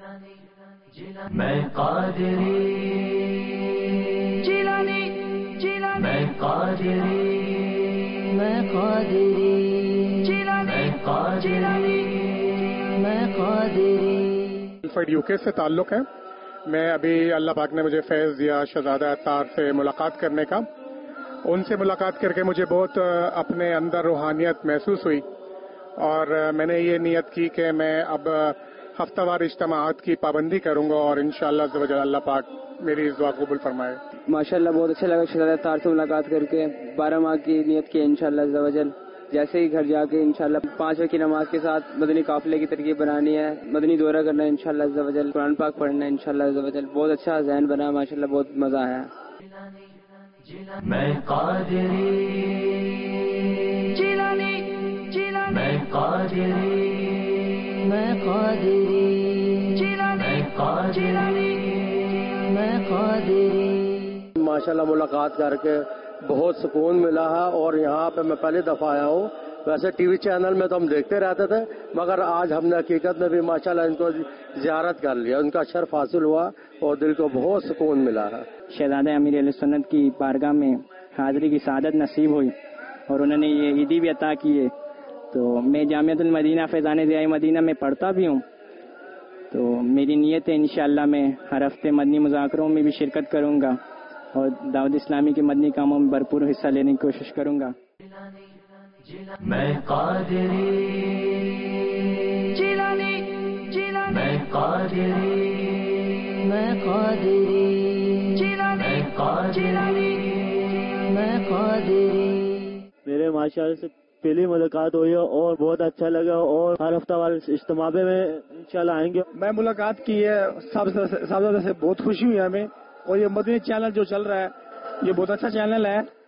میں قادری جیلانی جیلانی میں قادری میں قادری جیلانی میں قادری میں قادری. یو کے سے تعلق ہے. میں ابھی اللہ پاک نے مجھے فیض دیا شہزادہ اطہار سے ملاقات کرنے کا. ان سے ملاقات کر کے مجھے بہت اپنے اندر روحانیت محسوس ہوئی اور میں نے یہ نیت کی کہ میں اب ہفتہ وار اجتماعات کی پابندی کروں گا اور انشاءاللہ عز و جل اللہ پاک میری اس دعا قبول فرمائے. ماشاءاللہ بہت اچھا لگا شہزادہ اطہار سے ملاقات کر کے. 12 ماہ کی نیت کی انشاءاللہ عز و جل. جیسے ہی گھر جا کے انشاءاللہ 5 وقت کی نماز کے ساتھ مدنی قافلے کی ترکیب بنانی ہے, مدنی دورہ کرنا ہے انشاءاللہ عز و جل, قرآن پاک پڑھنا ہے انشاءاللہ عز و جل. بہت اچھا ذہن بنا ماشاءاللہ, بہت مزہ آیا. میں قادری جیلانی جیلانی میں قادری میں قادری جیلانی میں قادری میں قادری. ماشاءاللہ ملاقات کر کے بہت سکون ملا ہے اور یہاں پہ میں پہلی دفعہ آیا ہوں. ویسے ٹی وی چینل میں تو ہم دیکھتے رہتے تھے مگر آج ہم نے حقیقت میں بھی ماشاءاللہ ان کو زیارت کر لیا, ان کا شرف حاصل ہوا اور دل کو بہت سکون ملا ہے. شہزادہ امیر اہل سنت کی بارگاہ میں حاضری کی سعادت نصیب ہوئی اور انہوں نے یہ عیدی بھی عطا کیے. تو میں جامعۃ المدینہ فیضان ضیاء مدینہ میں پڑھتا بھی ہوں, تو میری نیت ہے انشاءاللہ میں ہر ہفتے مدنی مذاکروں میں بھی شرکت کروں گا اور دعوت اسلامی کے مدنی کاموں میں بھرپور حصہ لینے کی کوشش کروں گا. میں قادری جیلانی جیلانی میں قادری میں قادری جیلانی میں قادری میں قادری. میرے ماشاءاللہ سے پہلی ملاقات ہوئی اور بہت اچھا لگا اور ہر ہفتہ وار اجتماع میں انشاءاللہ آئیں گے. میں ملاقات کی ہے صاحبزادہ سے, بہت خوشی ہوئی ہمیں. اور یہ مدنی چینل جو چل رہا ہے یہ بہت اچھا چینل ہے.